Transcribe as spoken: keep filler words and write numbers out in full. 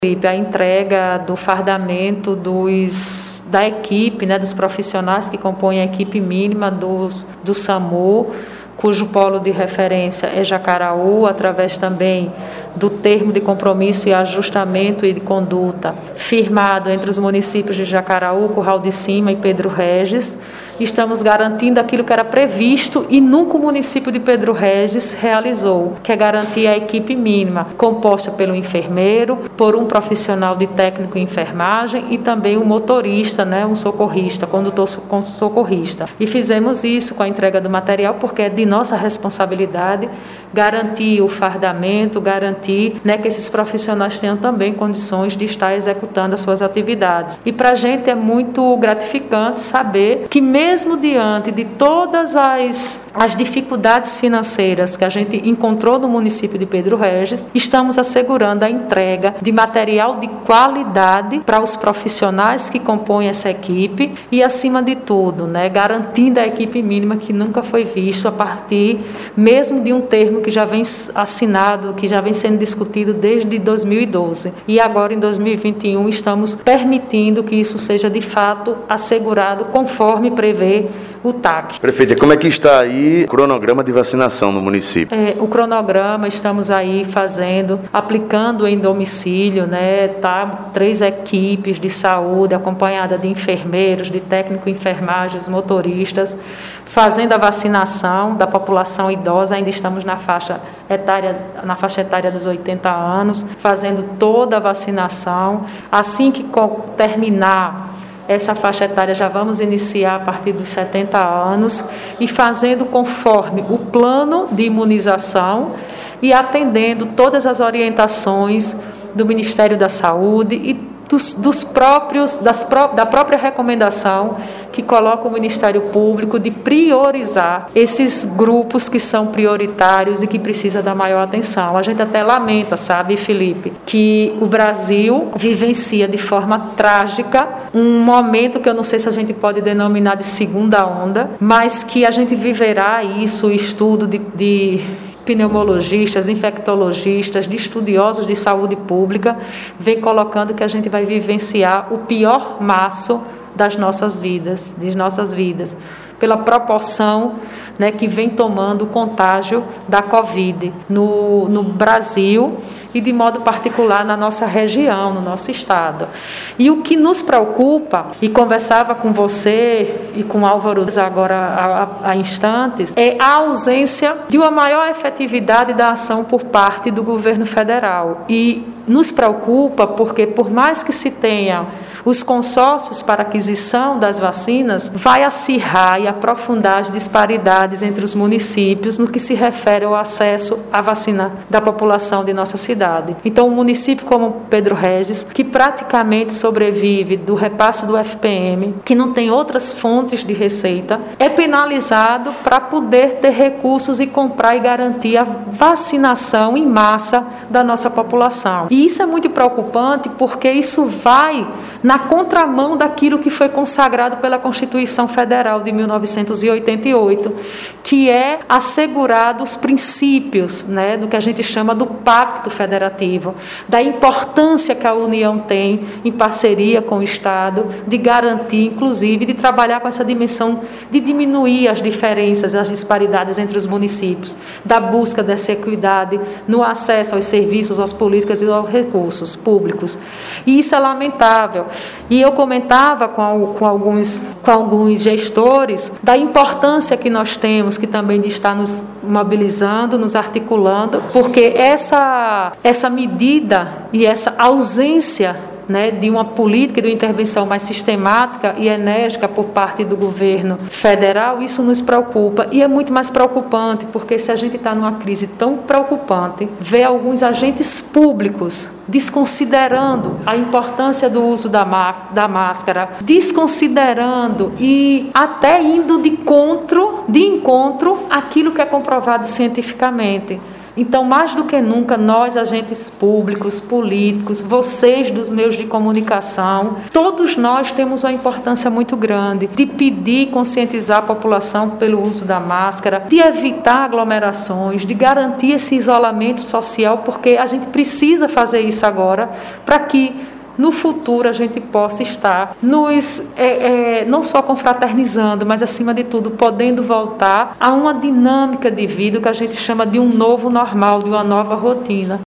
A entrega do fardamento dos, da equipe, né, dos profissionais que compõem a equipe mínima dos, do SAMU, cujo polo de referência é Jacaraú, através também do termo de compromisso e ajustamento e de conduta firmado entre os municípios de Jacaraú, Curral de Cima e Pedro Regis. Estamos garantindo aquilo que era previsto e nunca o município de Pedro Regis realizou, que é garantir a equipe mínima, composta pelo enfermeiro, por um profissional de técnico em enfermagem e também um motorista, né, um socorrista, condutor socorrista. E fizemos isso com a entrega do material, porque é de nossa responsabilidade garantir o fardamento, garantir, né, que esses profissionais tenham também condições de estar executando as suas atividades. E para a gente é muito gratificante saber que mesmo diante de todas as, as dificuldades financeiras que a gente encontrou no município de Pedro Regis, estamos assegurando a entrega de material de qualidade para os profissionais que compõem essa equipe e, acima de tudo, né, garantindo a equipe mínima que nunca foi visto a partir mesmo de um termo que já vem assinado, que já vem sendo discutido desde dois mil e doze. E agora, em dois mil e vinte e um, estamos permitindo que isso seja, de fato, assegurado conforme prevê o T A C. Prefeita, como é que está aí o cronograma de vacinação no município? É, o cronograma estamos aí fazendo, aplicando em domicílio, né? Tá, três equipes de saúde, acompanhada de enfermeiros, de técnico em enfermagem, motoristas, fazendo a vacinação da população idosa. Ainda estamos na faixa etária, na faixa etária dos oitenta anos, fazendo toda a vacinação. Assim que terminar essa faixa etária, já vamos iniciar a partir dos setenta anos e fazendo conforme o plano de imunização e atendendo todas as orientações do Ministério da Saúde e dos, dos próprios, das, da própria recomendação que coloca o Ministério Público de priorizar esses grupos que são prioritários e que precisam da maior atenção. A gente até lamenta, sabe, Felipe, que o Brasil vivencia de forma trágica um momento que eu não sei se a gente pode denominar de segunda onda, mas que a gente viverá isso, o estudo de, de pneumologistas, infectologistas, de estudiosos de saúde pública, vem colocando que a gente vai vivenciar o pior março das nossas vidas, das nossas vidas, pela proporção, né, que vem tomando o contágio da Covid no, no Brasil e, de modo particular, na nossa região, no nosso estado. E o que nos preocupa, e conversava com você e com Álvaro agora há, há instantes, é a ausência de uma maior efetividade da ação por parte do governo federal. E nos preocupa porque, por mais que se tenha os consórcios para aquisição das vacinas, vai acirrar e aprofundar as disparidades entre os municípios no que se refere ao acesso à vacina da população de nossa cidade. Então, um município como Pedro Regis, que praticamente sobrevive do repasse do F P M, que não tem outras fontes de receita, é penalizado para poder ter recursos e comprar e garantir a vacinação em massa da nossa população. E isso é muito preocupante porque isso vai na contramão daquilo que foi consagrado pela Constituição Federal de mil novecentos e oitenta e oito, que é assegurar os princípios, né, do que a gente chama do Pacto Federativo, da importância que a União tem em parceria com o Estado, de garantir, inclusive, de trabalhar com essa dimensão de diminuir as diferenças, as disparidades entre os municípios, da busca dessa equidade no acesso aos serviços, às políticas e aos recursos públicos. E isso é lamentável. E eu comentava com, com, alguns, com alguns gestores da importância que nós temos, que também de estar nos mobilizando, nos articulando, porque essa, essa medida e essa ausência, né, de uma política de uma intervenção mais sistemática e enérgica por parte do governo federal, isso nos preocupa. E é muito mais preocupante, porque se a gente está numa crise tão preocupante, ver alguns agentes públicos desconsiderando a importância do uso da, da máscara, desconsiderando e até indo de encontro, de encontro àquilo que é comprovado cientificamente. Então, mais do que nunca, nós, agentes públicos, políticos, vocês dos meios de comunicação, todos nós temos uma importância muito grande de pedir e conscientizar a população pelo uso da máscara, de evitar aglomerações, de garantir esse isolamento social, porque a gente precisa fazer isso agora para que no futuro a gente possa estar nos, é, é, não só confraternizando, mas acima de tudo podendo voltar a uma dinâmica de vida que a gente chama de um novo normal, de uma nova rotina.